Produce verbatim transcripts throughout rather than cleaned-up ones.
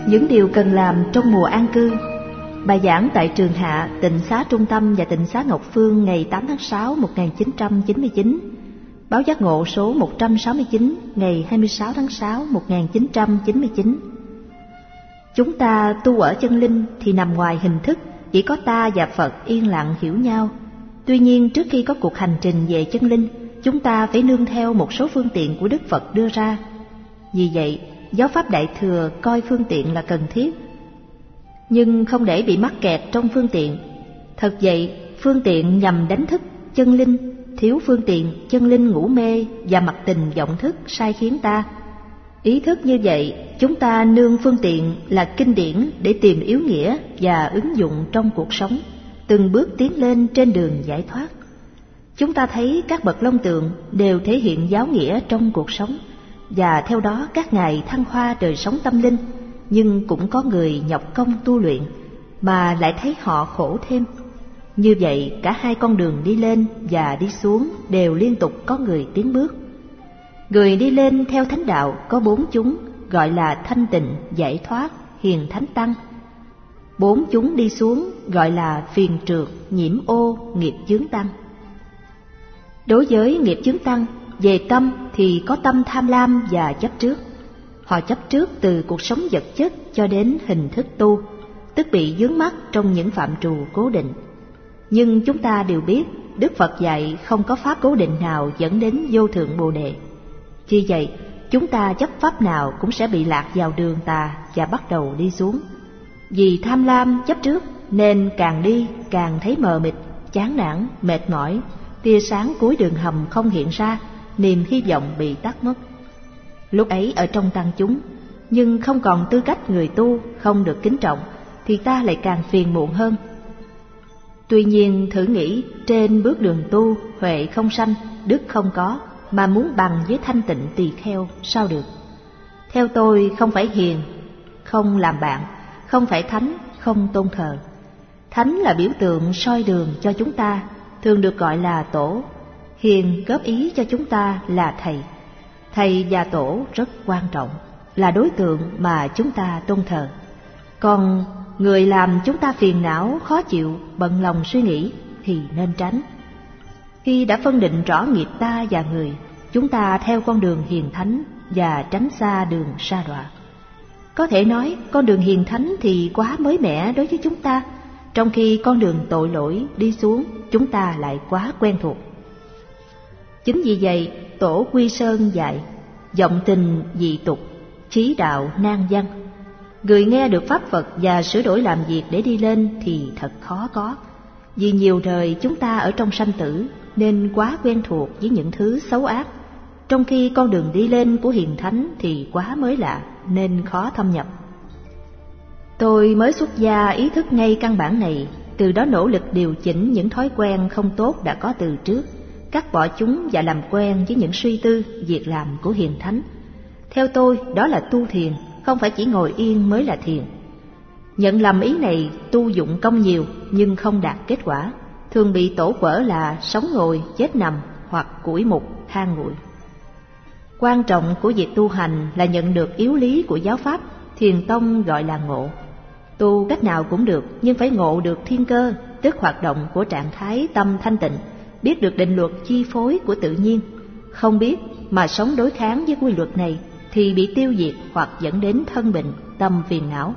Những điều cần làm trong mùa an cư. Bài giảng tại Trường Hạ, Tịnh xá Trung tâm và Tịnh xá Ngọc Phương ngày tám tháng sáu năm một nghìn chín trăm chín mươi chín. Báo Giác Ngộ số một trăm sáu mươi chín ngày hai mươi sáu tháng sáu năm một nghìn chín trăm chín mươi chín. Chúng ta tu ở chân linh thì nằm ngoài hình thức, chỉ có ta và Phật yên lặng hiểu nhau. Tuy nhiên, trước khi có cuộc hành trình về chân linh, chúng ta phải nương theo một số phương tiện của Đức Phật đưa ra. Vì vậy, Giáo pháp Đại Thừa coi phương tiện là cần thiết, nhưng không để bị mắc kẹt trong phương tiện. Thật vậy, phương tiện nhằm đánh thức chân linh, thiếu phương tiện chân linh ngủ mê và mặc tình vọng thức sai khiến ta. Ý thức như vậy, chúng ta nương phương tiện là kinh điển để tìm yếu nghĩa và ứng dụng trong cuộc sống, từng bước tiến lên trên đường giải thoát. Chúng ta thấy các bậc long tượng đều thể hiện giáo nghĩa trong cuộc sống, và theo đó các ngài thăng hoa đời sống tâm linh. Nhưng cũng có người nhọc công tu luyện mà lại thấy họ khổ thêm. Như vậy, cả hai con đường đi lên và đi xuống đều liên tục có người tiến bước. Người đi lên theo thánh đạo có bốn chúng, gọi là thanh tịnh, giải thoát, hiền thánh tăng. Bốn chúng đi xuống gọi là phiền trượt, nhiễm ô, nghiệp chướng tăng. Đối với nghiệp chướng tăng, về tâm thì có tâm tham lam và chấp trước. Họ chấp trước từ cuộc sống vật chất cho đến hình thức tu, tức bị vướng mắc trong những phạm trù cố định. Nhưng chúng ta đều biết, Đức Phật dạy không có pháp cố định nào dẫn đến vô thượng Bồ Đề. Vì vậy, chúng ta chấp pháp nào cũng sẽ bị lạc vào đường tà và bắt đầu đi xuống. Vì tham lam chấp trước nên càng đi càng thấy mờ mịt, chán nản, mệt mỏi, tia sáng cuối đường hầm không hiện ra, niềm hy vọng bị tắt mất. Lúc ấy ở trong tăng chúng, nhưng không còn tư cách người tu, không được kính trọng, thì ta lại càng phiền muộn hơn. Tuy nhiên thử nghĩ, trên bước đường tu, huệ không sanh, đức không có, mà muốn bằng với thanh tịnh tỳ kheo, sao được? Theo tôi, không phải hiền, không làm bạn, không phải thánh, không tôn thờ. Thánh là biểu tượng soi đường cho chúng ta, thường được gọi là tổ. Hiền góp ý cho chúng ta là thầy. Thầy và tổ rất quan trọng, là đối tượng mà chúng ta tôn thờ. Còn người làm chúng ta phiền não, khó chịu, bận lòng suy nghĩ thì nên tránh. Khi đã phân định rõ nghiệp ta và người, chúng ta theo con đường hiền thánh và tránh xa đường sa đọa. Có thể nói con đường hiền thánh thì quá mới mẻ đối với chúng ta, trong khi con đường tội lỗi đi xuống chúng ta lại quá quen thuộc. Chính vì vậy, Tổ Quy Sơn dạy, vọng tình dị tục, trí đạo nan văn. Người nghe được pháp Phật và sửa đổi làm việc để đi lên thì thật khó có. Vì nhiều đời chúng ta ở trong sanh tử nên quá quen thuộc với những thứ xấu ác, trong khi con đường đi lên của hiền thánh thì quá mới lạ nên khó thâm nhập. Tôi mới xuất gia ý thức ngay căn bản này, từ đó nỗ lực điều chỉnh những thói quen không tốt đã có từ trước, cắt bỏ chúng và làm quen với những suy tư, việc làm của hiền thánh. Theo tôi, đó là tu thiền, không phải chỉ ngồi yên mới là thiền. Nhận lầm ý này, tu dụng công nhiều nhưng không đạt kết quả, thường bị tổ quở là sống ngồi, chết nằm hoặc củi mục, than nguội. Quan trọng của việc tu hành là nhận được yếu lý của giáo pháp, thiền tông gọi là ngộ. Tu cách nào cũng được, nhưng phải ngộ được thiên cơ, tức hoạt động của trạng thái tâm thanh tịnh, biết được định luật chi phối của tự nhiên. Không biết mà sống đối kháng với quy luật này thì bị tiêu diệt hoặc dẫn đến thân bệnh, tâm phiền não.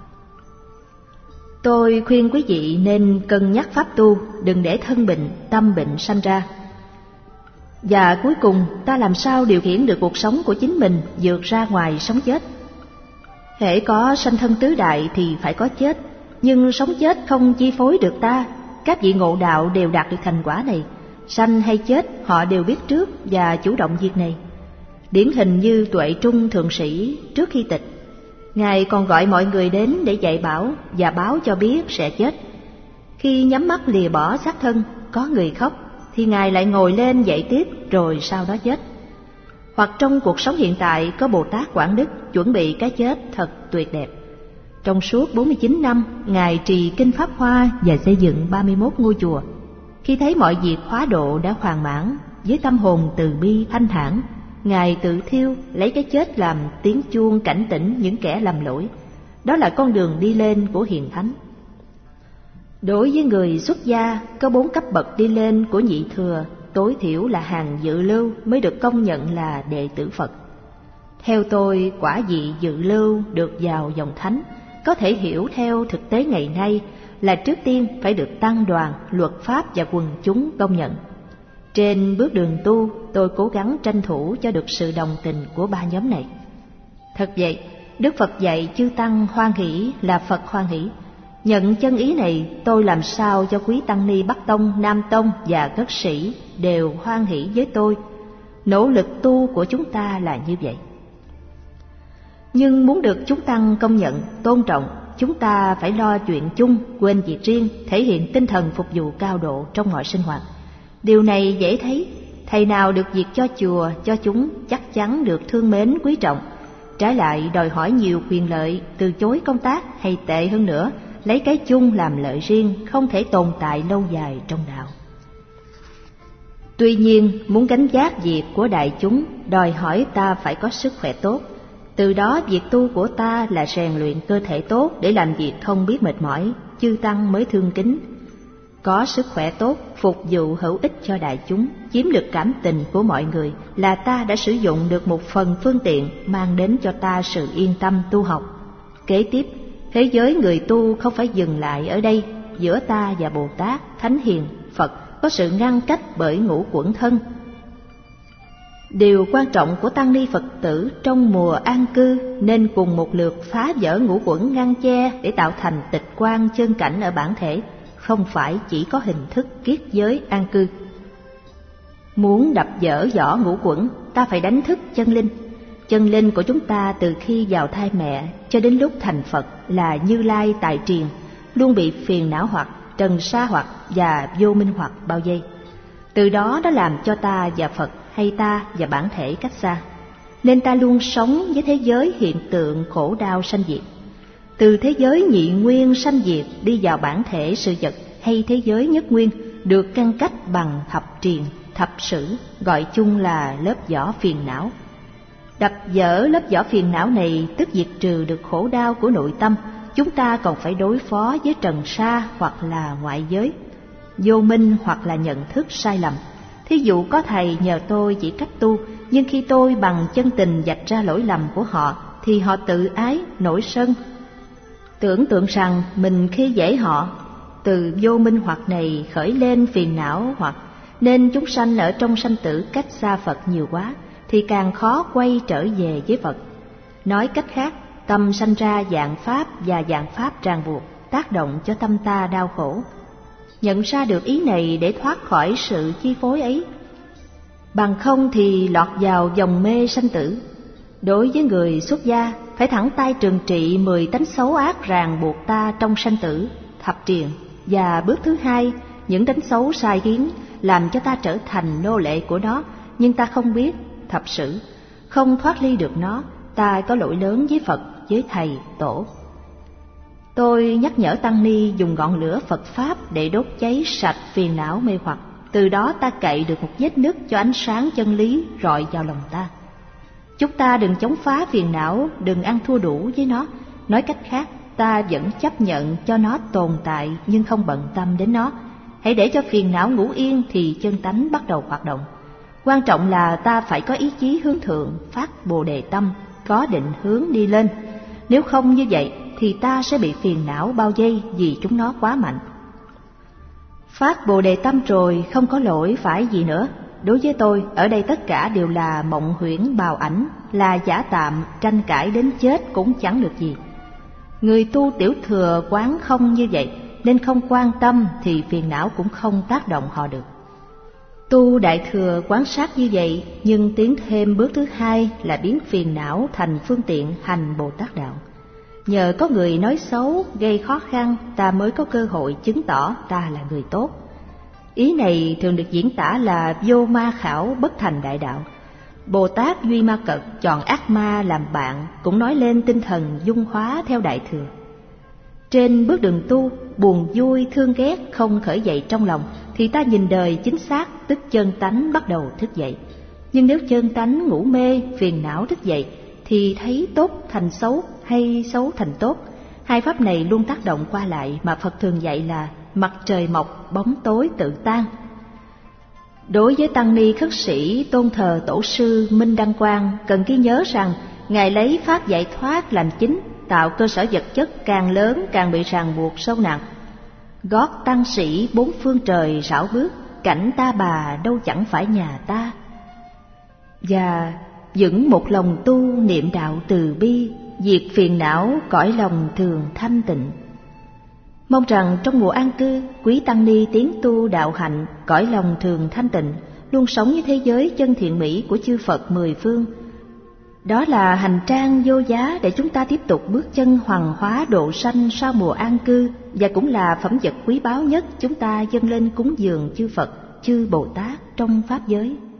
Tôi khuyên quý vị nên cân nhắc pháp tu, đừng để thân bệnh, tâm bệnh sanh ra. Và cuối cùng, ta làm sao điều khiển được cuộc sống của chính mình vượt ra ngoài sống chết? Hễ có sanh thân tứ đại thì phải có chết, nhưng sống chết không chi phối được ta. Các vị ngộ đạo đều đạt được thành quả này, sanh hay chết họ đều biết trước và chủ động việc này. Điển hình như Tuệ Trung Thượng Sĩ trước khi tịch, Ngài còn gọi mọi người đến để dạy bảo và báo cho biết sẽ chết. Khi nhắm mắt lìa bỏ xác thân, có người khóc, thì Ngài lại ngồi lên dạy tiếp rồi sau đó chết. Hoặc trong cuộc sống hiện tại có Bồ Tát Quảng Đức chuẩn bị cái chết thật tuyệt đẹp. Trong suốt bốn mươi chín năm, Ngài trì kinh Pháp Hoa và xây dựng ba mươi mốt ngôi chùa. Khi thấy mọi việc hóa độ đã hoàn mãn, với tâm hồn từ bi thanh thản, Ngài tự thiêu lấy cái chết làm tiếng chuông cảnh tỉnh những kẻ lầm lỗi. Đó là con đường đi lên của hiền thánh. Đối với người xuất gia, có bốn cấp bậc đi lên của nhị thừa, tối thiểu là hàng dự lưu mới được công nhận là đệ tử Phật. Theo tôi, quả vị dự lưu được vào dòng thánh có thể hiểu theo thực tế ngày nay là trước tiên phải được tăng đoàn, luật pháp và quần chúng công nhận. Trên bước đường tu, tôi cố gắng tranh thủ cho được sự đồng tình của ba nhóm này. Thật vậy, Đức Phật dạy chư tăng hoan hỷ là Phật hoan hỷ. Nhận chân ý này, tôi làm sao cho quý tăng ni Bắc Tông, Nam Tông và cất sĩ đều hoan hỷ với tôi. Nỗ lực tu của chúng ta là như vậy. Nhưng muốn được chúng tăng công nhận, tôn trọng, chúng ta phải lo chuyện chung, quên việc riêng, thể hiện tinh thần phục vụ cao độ trong mọi sinh hoạt. Điều này dễ thấy, thầy nào được việc cho chùa, cho chúng chắc chắn được thương mến quý trọng. Trái lại đòi hỏi nhiều quyền lợi, từ chối công tác hay tệ hơn nữa, lấy cái chung làm lợi riêng, không thể tồn tại lâu dài trong đạo. Tuy nhiên, muốn gánh vác việc của đại chúng, đòi hỏi ta phải có sức khỏe tốt. Từ đó việc tu của ta là rèn luyện cơ thể tốt để làm việc không biết mệt mỏi, chư tăng mới thương kính. Có sức khỏe tốt, phục vụ hữu ích cho đại chúng, chiếm được cảm tình của mọi người là ta đã sử dụng được một phần phương tiện mang đến cho ta sự yên tâm tu học. Kế tiếp, thế giới người tu không phải dừng lại ở đây. Giữa ta và Bồ Tát, Thánh Hiền, Phật có sự ngăn cách bởi ngũ quẩn thân. Điều quan trọng của tăng ni Phật tử trong mùa an cư nên cùng một lượt phá vỡ ngũ quẩn ngăn che để tạo thành tịch quan chân cảnh ở bản thể, không phải chỉ có hình thức kiết giới an cư. Muốn đập vỡ vỏ ngũ quẩn, ta phải đánh thức chân linh. Chân linh của chúng ta từ khi vào thai mẹ cho đến lúc thành Phật là Như Lai tại triền, luôn bị phiền não hoặc, trần sa hoặc và vô minh hoặc bao vây. Từ đó đã làm cho ta và Phật hay ta và bản thể cách xa, nên ta luôn sống với thế giới hiện tượng khổ đau sanh diệt. Từ thế giới nhị nguyên sanh diệt đi vào bản thể sự vật hay thế giới nhất nguyên được ngăn cách bằng thập triền, thập sử, gọi chung là lớp vỏ phiền não. Đập vỡ lớp vỏ phiền não này tức diệt trừ được khổ đau của nội tâm. Chúng ta còn phải đối phó với trần sa hoặc là ngoại giới, vô minh hoặc là nhận thức sai lầm. Thí dụ có thầy nhờ tôi chỉ cách tu, nhưng khi tôi bằng chân tình vạch ra lỗi lầm của họ thì họ tự ái, nổi sân, tưởng tượng rằng mình khi dễ họ. Từ vô minh hoặc này khởi lên phiền não hoặc, nên chúng sanh ở trong sanh tử cách xa Phật nhiều quá thì càng khó quay trở về với Phật. Nói cách khác, tâm sanh ra dạng pháp và dạng pháp ràng buộc, tác động cho tâm ta đau khổ. Nhận ra được ý này để thoát khỏi sự chi phối ấy, bằng không thì lọt vào vòng mê sanh tử. Đối với người xuất gia, phải thẳng tay trừng trị mười tánh xấu ác ràng buộc ta trong sanh tử, thập triền. Và bước thứ hai, những tánh xấu sai khiến làm cho ta trở thành nô lệ của nó, nhưng ta không biết, thập sử. Không thoát ly được nó, ta có lỗi lớn với Phật, với Thầy, Tổ. Tôi nhắc nhở tăng ni dùng ngọn lửa Phật Pháp để đốt cháy sạch phiền não mê hoặc. Từ đó ta cậy được một vết nứt cho ánh sáng chân lý rọi vào lòng ta. Chúng ta đừng chống phá phiền não, đừng ăn thua đủ với nó. Nói cách khác, ta vẫn chấp nhận cho nó tồn tại nhưng không bận tâm đến nó. Hãy để cho phiền não ngủ yên thì chân tánh bắt đầu hoạt động. Quan trọng là ta phải có ý chí hướng thượng, phát Bồ Đề tâm, có định hướng đi lên. Nếu không như vậy thì ta sẽ bị phiền não bao vây vì chúng nó quá mạnh. Phát Bồ Đề tâm rồi không có lỗi phải gì nữa. Đối với tôi, ở đây tất cả đều là mộng huyễn bào ảnh, là giả tạm, tranh cãi đến chết cũng chẳng được gì. Người tu tiểu thừa quán không như vậy, nên không quan tâm thì phiền não cũng không tác động họ được. Tu đại thừa quán sát như vậy, nhưng tiến thêm bước thứ hai là biến phiền não thành phương tiện hành Bồ Tát đạo. Nhờ có người nói xấu, gây khó khăn, ta mới có cơ hội chứng tỏ ta là người tốt. Ý này thường được diễn tả là vô ma khảo bất thành đại đạo. Bồ Tát Duy Ma Cật chọn ác ma làm bạn, cũng nói lên tinh thần dung hóa theo đại thừa. Trên bước đường tu, buồn vui thương ghét không khởi dậy trong lòng thì ta nhìn đời chính xác, tức chân tánh bắt đầu thức dậy. Nhưng nếu chân tánh ngủ mê, phiền não thức dậy thì thấy tốt thành xấu hay xấu thành tốt, Hai pháp này luôn tác động qua lại mà Phật thường dạy là mặt trời mọc, bóng tối tự tan. Đối với tăng ni khất sĩ tôn thờ tổ sư Minh Đăng Quang, cần ghi nhớ rằng Ngài lấy pháp giải thoát làm chính, tạo cơ sở vật chất càng lớn càng bị ràng buộc sâu nặng. Gót tăng sĩ bốn phương trời rảo bước, cảnh ta bà đâu chẳng phải nhà ta. Và vững một lòng tu niệm đạo từ bi, diệt phiền não cõi lòng thường thanh tịnh. Mong rằng trong mùa an cư, quý tăng ni tiến tu đạo hạnh, cõi lòng thường thanh tịnh, luôn sống với thế giới chân thiện mỹ của chư Phật mười phương. Đó là hành trang vô giá để chúng ta tiếp tục bước chân hoàng hóa độ sanh sau mùa an cư, và cũng là phẩm vật quý báu nhất chúng ta dâng lên cúng dường chư Phật, chư Bồ Tát trong Pháp giới.